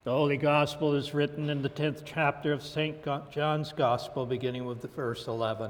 The Holy Gospel is written in the 10th chapter of St. John's Gospel, beginning with verse 11.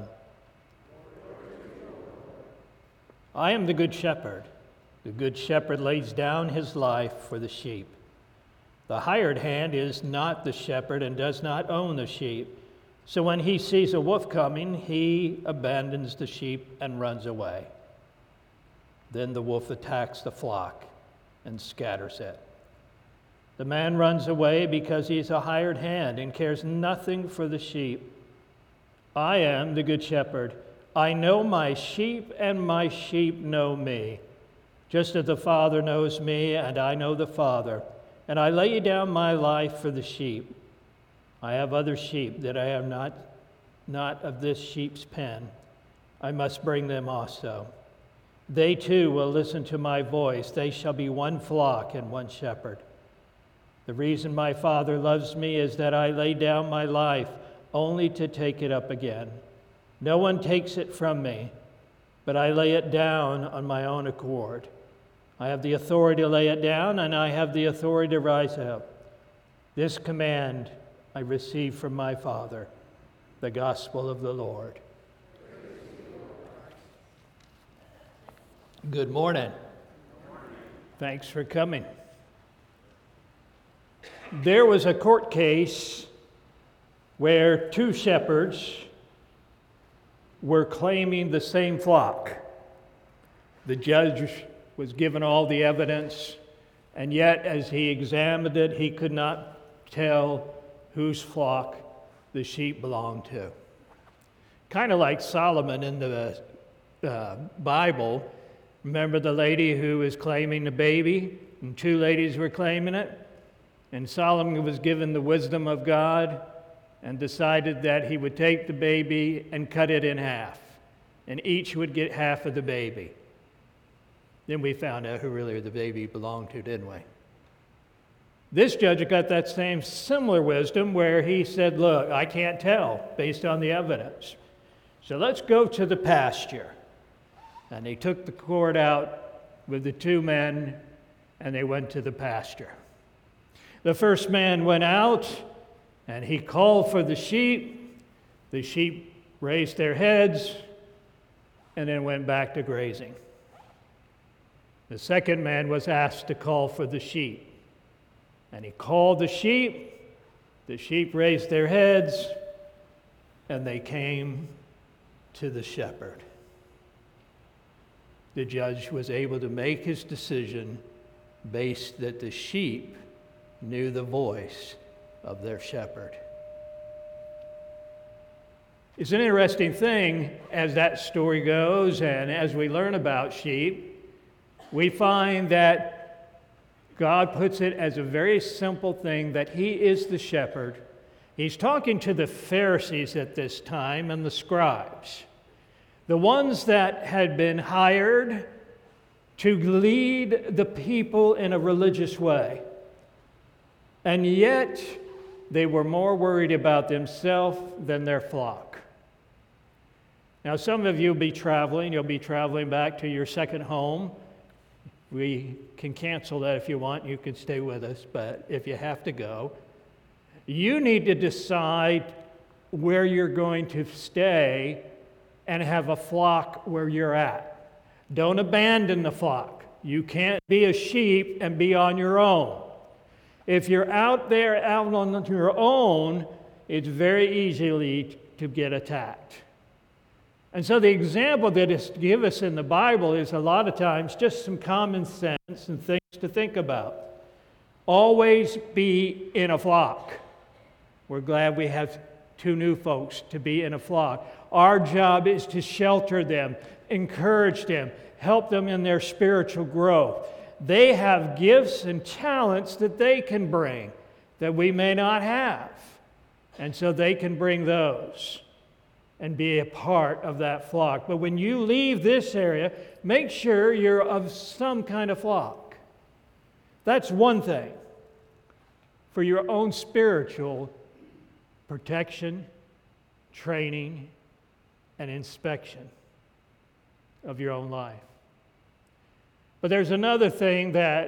I am the good shepherd. The good shepherd lays down his life for the sheep. The hired hand is not the shepherd and does not own the sheep. So when he sees a wolf coming, he abandons the sheep and runs away. Then the wolf attacks the flock and scatters it. The man runs away because he is a hired hand and cares nothing for the sheep. I am the good shepherd. I know my sheep, and my sheep know me. Just as the Father knows me, and I know the Father, and I lay down my life for the sheep. I have other sheep that I am not of this sheep's pen. I must bring them also. They too will listen to my voice. They shall be one flock and one shepherd. The reason my Father loves me is that I lay down my life only to take it up again. No one takes it from me, but I lay it down on my own accord. I have the authority to lay it down, and I have the authority to rise up. This command I received from my Father, the gospel of the Lord. Good morning. Thanks for coming. There was a court case where two shepherds were claiming the same flock. The judge was given all the evidence, and yet as he examined it, he could not tell whose flock the sheep belonged to. Kind of like Solomon in the Bible. Remember the lady who was claiming the baby, and two ladies were claiming it? And Solomon was given the wisdom of God and decided that he would take the baby and cut it in half, and each would get half of the baby. Then we found out who really the baby belonged to, didn't we? This judge got that same similar wisdom where he said, look, I can't tell based on the evidence. So let's go to the pasture. And they took the cord out with the two men, and they went to the pasture. The first man went out, and he called for the sheep. The sheep raised their heads and then went back to grazing. The second man was asked to call for the sheep, and he called the sheep. The sheep raised their heads, and they came to the shepherd. The judge was able to make his decision based that the sheep knew the voice of their shepherd. It's an interesting thing as that story goes, and as we learn about sheep, we find that God puts it as a very simple thing that He is the shepherd. He's talking to the Pharisees at this time and the scribes, the ones that had been hired to lead the people in a religious way. And yet, they were more worried about themselves than their flock. Now, some of you will be traveling. You'll be traveling back to your second home. We can cancel that if you want. You can stay with us, but if you have to go, you need to decide where you're going to stay and have a flock where you're at. Don't abandon the flock. You can't be a sheep and be on your own. If you're out there out on your own, it's very easy to get attacked. And so the example that is given us in the Bible is a lot of times just some common sense and things to think about. Always be in a flock. We're glad we have two new folks to be in a flock. Our job is to shelter them, encourage them, help them in their spiritual growth. They have gifts and talents that they can bring that we may not have. And so they can bring those and be a part of that flock. But when you leave this area, make sure you're of some kind of flock. That's one thing for your own spiritual protection, training, and inspection of your own life. But there's another thing that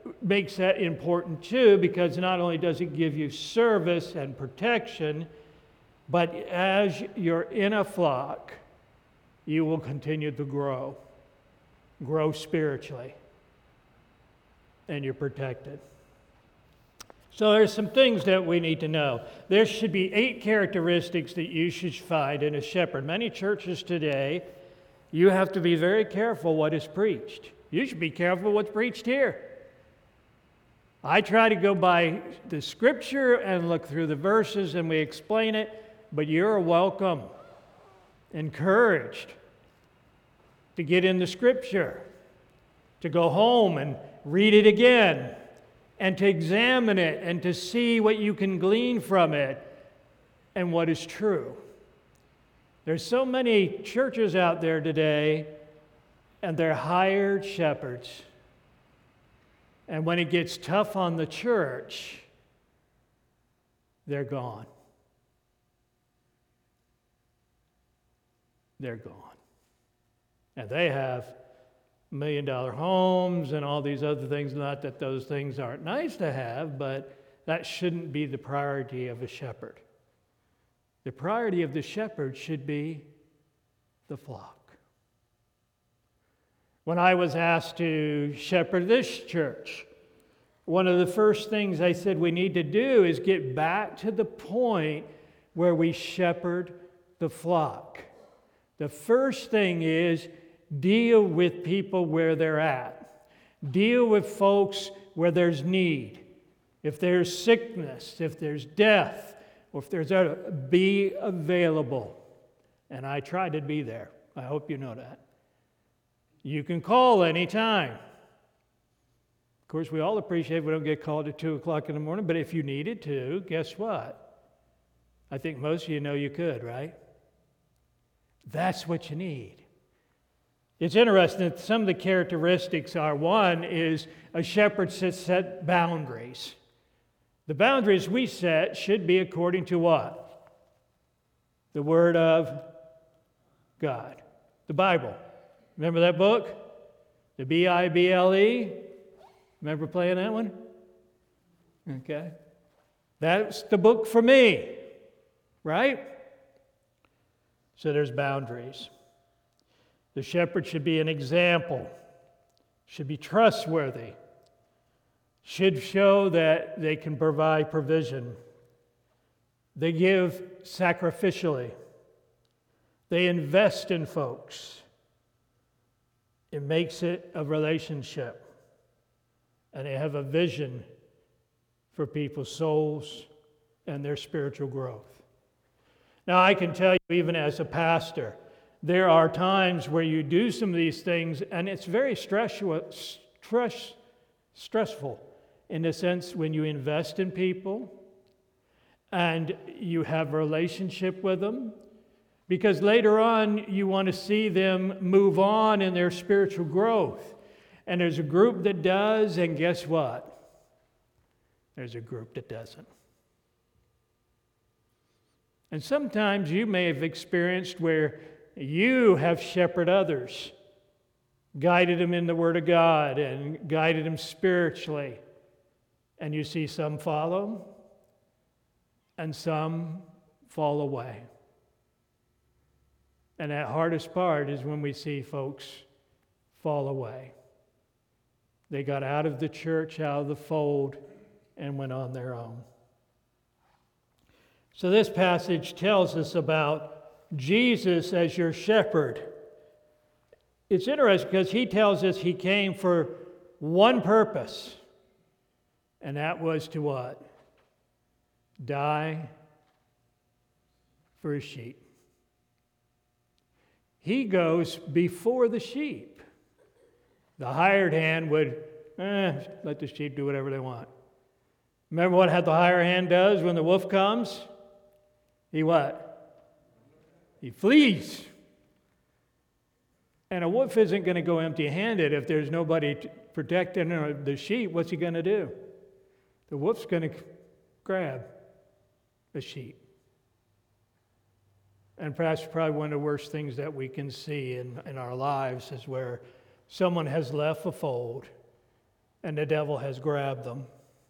makes that important too, because not only does it give you service and protection, but as you're in a flock, you will continue to grow spiritually, and you're protected. So there's some things that we need to know. There should be 8 characteristics that you should find in a shepherd. Many churches today, you have to be very careful what is preached. You should be careful what's preached here. I try to go by the scripture and look through the verses and we explain it, but you're welcome, encouraged to get in the scripture, to go home and read it again, and to examine it and to see what you can glean from it and what is true. There's so many churches out there today, and they're hired shepherds. And when it gets tough on the church, they're gone. They're gone. And they have $1 million homes and all these other things. Not that those things aren't nice to have, but that shouldn't be the priority of a shepherd. The priority of the shepherd should be the flock. When I was asked to shepherd this church, one of the first things I said we need to do is get back to the point where we shepherd the flock. The first thing is deal with people where they're at. Deal with folks where there's need. If there's sickness, if there's death, or if there's be available. And I try to be there. I hope you know that. You can call anytime. Of course, we all appreciate we don't get called at 2 o'clock in the morning, but if you needed to, guess what? I think most of you know you could, right? That's what you need. It's interesting that some of the characteristics are, one is a shepherd set boundaries. The boundaries we set should be according to what? The Word of God. The Bible. Remember that book? The Bible? Remember playing that one? Okay. That's the book for me, right? So there's boundaries. The shepherd should be an example, should be trustworthy, should show that they can provide provision. They give sacrificially. They invest in folks. It makes it a relationship. And they have a vision for people's souls and their spiritual growth. Now, I can tell you, even as a pastor, there are times where you do some of these things, and it's very stressful in the sense when you invest in people and you have a relationship with them, because later on you want to see them move on in their spiritual growth. And there's a group that does, and guess what? There's a group that doesn't. And sometimes you may have experienced where you have shepherded others, guided them in the Word of God, and guided them spiritually. And you see some follow, and some fall away. And that hardest part is when we see folks fall away. They got out of the church, out of the fold, and went on their own. So this passage tells us about Jesus as your shepherd. It's interesting because he tells us he came for one purpose, and that was to what? Die for his sheep. He goes before the sheep. The hired hand would let the sheep do whatever they want. Remember what the hired hand does when the wolf comes? He what? He flees. And a wolf isn't going to go empty-handed if there's nobody protecting the sheep. What's he going to do? The wolf's going to grab the sheep. And perhaps probably one of the worst things that we can see in our lives is where someone has left the fold and the devil has grabbed them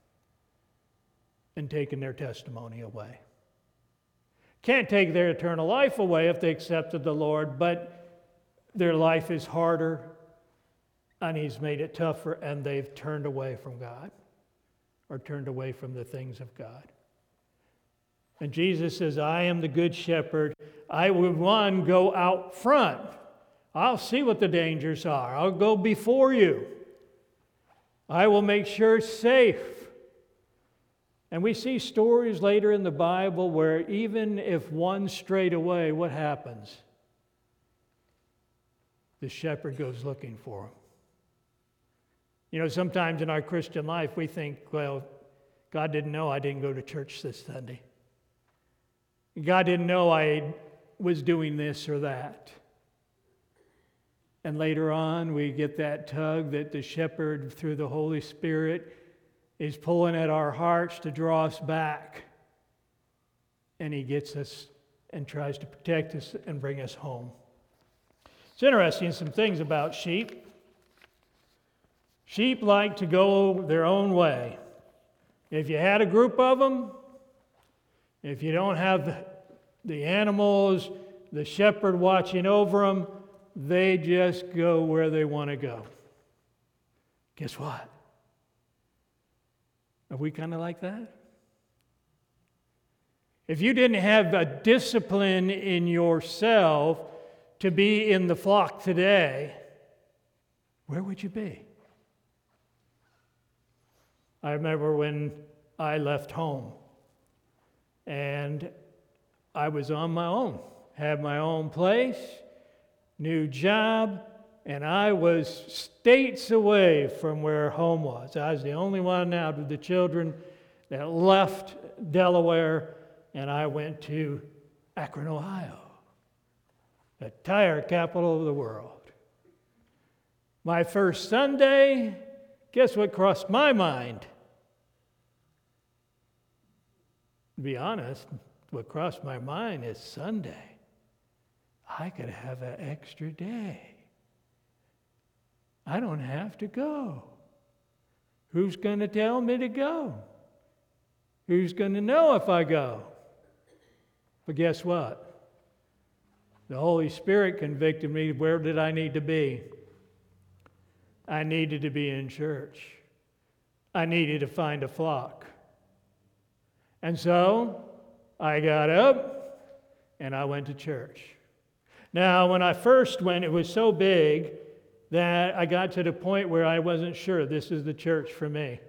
and taken their testimony away. Can't take their eternal life away if they accepted the Lord, but their life is harder, and He's made it tougher, and they've turned away from God or turned away from the things of God. And Jesus says, I am the good shepherd. I will, one, go out front. I'll see what the dangers are. I'll go before you. I will make sure it's safe. And we see stories later in the Bible where even if one strayed away, what happens? The shepherd goes looking for him. You know, sometimes in our Christian life we think, well, God didn't know I didn't go to church this Sunday. God didn't know I was doing this or that. And later on, we get that tug that the shepherd, through the Holy Spirit, is pulling at our hearts to draw us back. And He gets us and tries to protect us and bring us home. It's interesting, some things about sheep. Sheep like to go their own way. If you had a group of them, if you don't have the animals, the shepherd watching over them, they just go where they want to go. Guess what? Are we kind of like that? If you didn't have a discipline in yourself to be in the flock today, where would you be? I remember when I left home and I was on my own, had my own place, new job, and I was states away from where home was. I was the only one out of the children that left Delaware, and I went to Akron, Ohio, the tire capital of the world. My first Sunday, guess what crossed my mind? To be honest, what crossed my mind is Sunday. I could have an extra day. I don't have to go. Who's going to tell me to go? Who's going to know if I go? But guess what? The Holy Spirit convicted me. Where did I need to be? I needed to be in church. I needed to find a flock. And so I got up and I went to church. Now, when I first went, it was so big that I got to the point where I wasn't sure this is the church for me.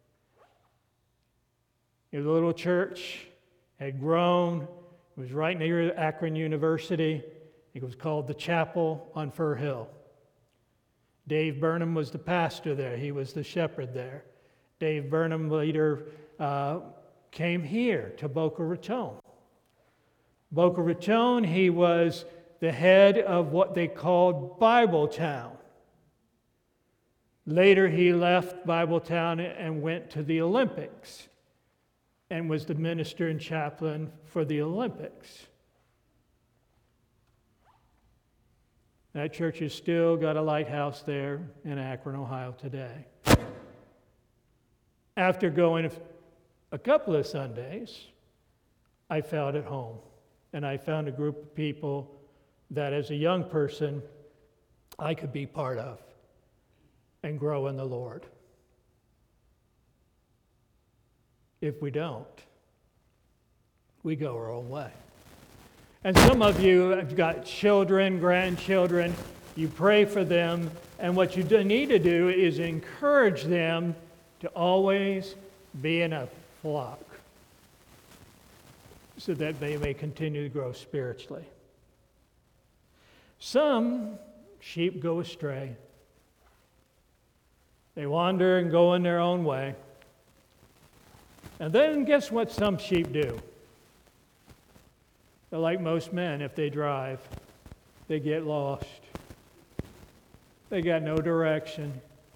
It was a little church, had grown. It was right near Akron University. It was called the Chapel on Fir Hill. Dave Burnham was the pastor there. He was the shepherd there. Dave Burnham later came here to Boca Raton. Boca Raton, he was the head of what they called Bibletown. Later, he left Bibletown and went to the Olympics and was the minister and chaplain for the Olympics. That church has still got a lighthouse there in Akron, Ohio today. After going a couple of Sundays, I felt at home. And I found a group of people that as a young person, I could be part of and grow in the Lord. If we don't, we go our own way. And some of you have got children, grandchildren, you pray for them, and what you need to do is encourage them to always be in a flock so that they may continue to grow spiritually. Some sheep go astray. They wander and go in their own way. And then guess what some sheep do? They're like most men. If they drive, they get lost. They got no direction.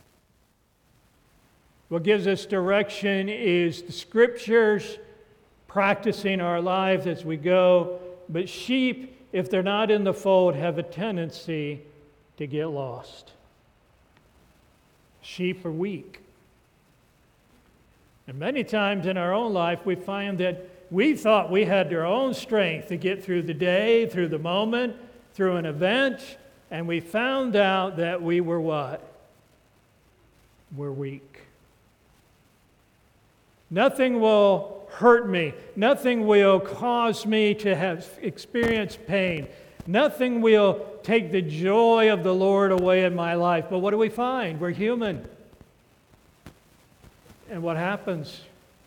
What gives us direction is the Scriptures, practicing our lives as we go. But sheep, if they're not in the fold, have a tendency to get lost. Sheep are weak. And many times in our own life, we find that we thought we had our own strength to get through the day, through the moment, through an event, and we found out that we were what? We're weak. Nothing will hurt me. Nothing will cause me to have experienced pain. Nothing will take the joy of the Lord away in my life. But what do we find? We're human. And what happens?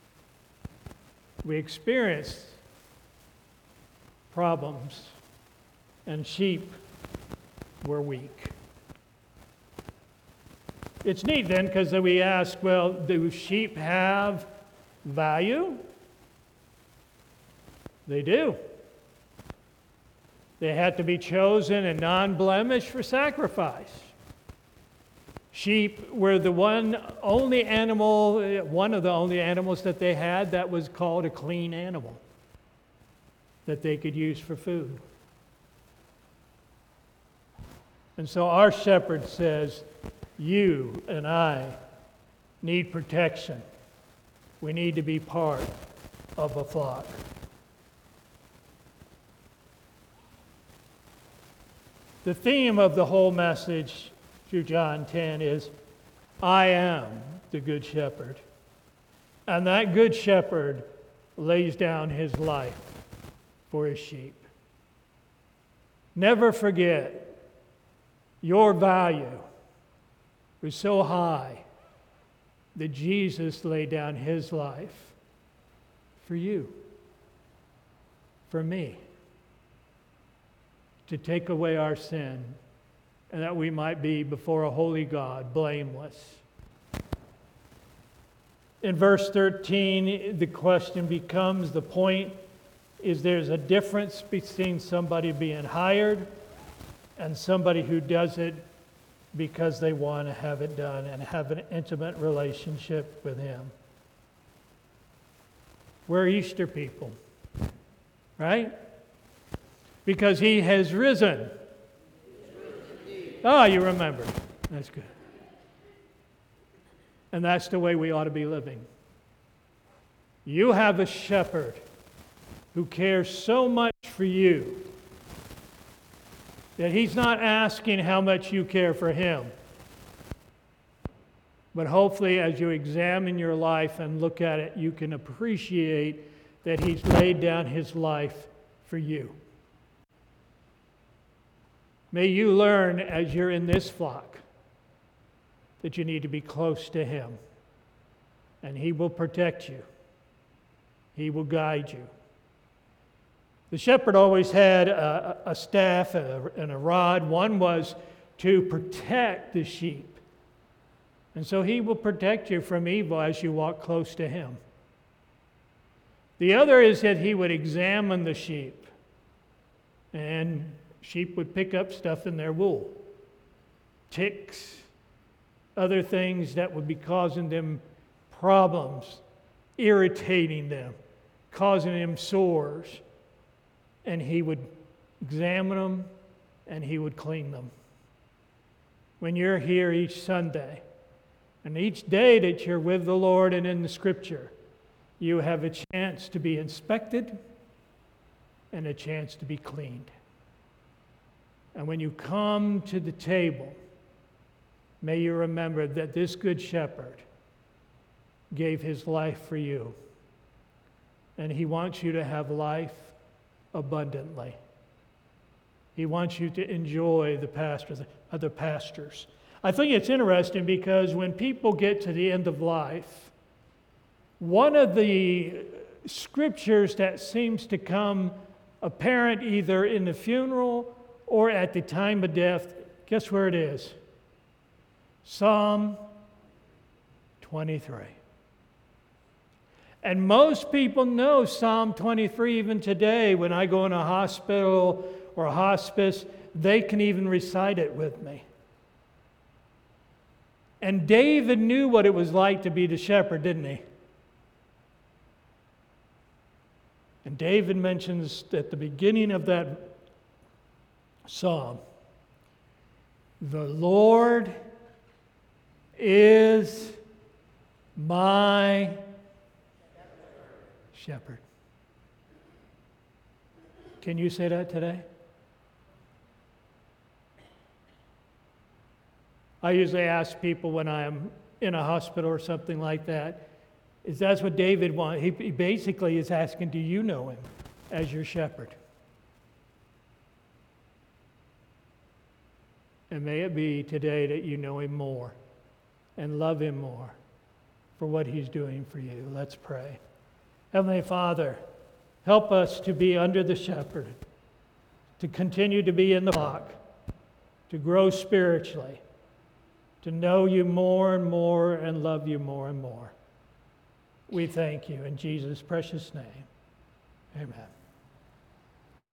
We experience problems. And sheep were weak. It's neat then, because we ask, well, do sheep have value? They do. They had to be chosen and non-blemished for sacrifice. Sheep were one of the only animals that they had that was called a clean animal that they could use for food. And so our shepherd says, you and I need protection. We need to be part of a flock. The theme of the whole message through John 10 is, I am the good shepherd. And that good shepherd lays down his life for his sheep. Never forget, your value is so high that Jesus laid down his life for you, for me, to take away our sin, and that we might be before a holy God blameless. In verse 13, the question becomes, the point is, there's a difference between somebody being hired and somebody who does it because they want to have it done and have an intimate relationship with him. We're Easter people, right? Because he has risen. Ah, you remember. That's good. And that's the way we ought to be living. You have a shepherd who cares so much for you that he's not asking how much you care for him. But hopefully, as you examine your life and look at it, you can appreciate that he's laid down his life for you. May you learn as you're in this flock that you need to be close to him. And he will protect you. He will guide you. The shepherd always had a staff and a rod. One was to protect the sheep. And so he will protect you from evil as you walk close to him. The other is that he would examine the sheep. And sheep would pick up stuff in their wool. Ticks, other things that would be causing them problems, irritating them, causing them sores. And he would examine them and he would clean them. When you're here each Sunday and each day that you're with the Lord and in the Scripture, you have a chance to be inspected and a chance to be cleaned. And when you come to the table, may you remember that this good shepherd gave his life for you. And he wants you to have life abundantly. He wants you to enjoy the other pastures. I think it's interesting because when people get to the end of life, one of the scriptures that seems to come apparent either in the funeral or at the time of death, guess where it is? Psalm 23. And most people know Psalm 23 even today. When I go in a hospital or a hospice, they can even recite it with me. And David knew what it was like to be the shepherd, didn't he? And David mentions at the beginning of that psalm, the Lord is my shepherd. Can you say that today? I usually ask people when I'm in a hospital or something like that, is that's what David wants. He basically is asking, do you know him as your shepherd? And may it be today that you know him more and love him more for what he's doing for you. Let's pray. Heavenly Father, help us to be under the shepherd, to continue to be in the flock, to grow spiritually, to know you more and more and love you more and more. We thank you in Jesus' precious name. Amen.